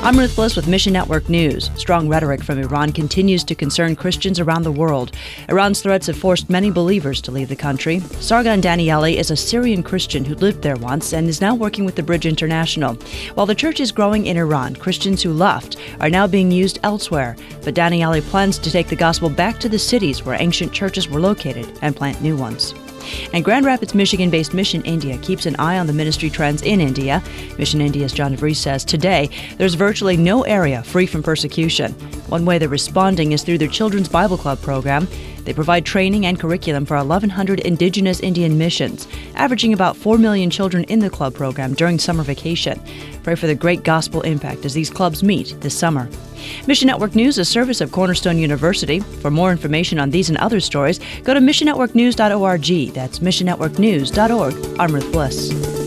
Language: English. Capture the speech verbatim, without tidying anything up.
I'm Ruth Bliss with Mission Network News. Strong rhetoric from Iran continues to concern Christians around the world. Iran's threats have forced many believers to leave the country. Sargon Danieli is a Syrian Christian who lived there once and is now working with the Bridge International. While the church is growing in Iran, Christians who left are now being used elsewhere. But Danieli plans to take the gospel back to the cities where ancient churches were located and plant new ones. And Grand Rapids, Michigan-based Mission India keeps an eye on the ministry trends in India. Mission India's John DeVries says today there's virtually no area free from persecution. One way they're responding is through their Children's Bible Club program. They provide training and curriculum for eleven hundred indigenous Indian missions, averaging about four million children in the club program during summer vacation. Pray for the great gospel impact as these clubs meet this summer. Mission Network News is a service of Cornerstone University. For more information on these and other stories, go to mission network news dot org. That's mission network news dot org. I'm Ruth Bliss.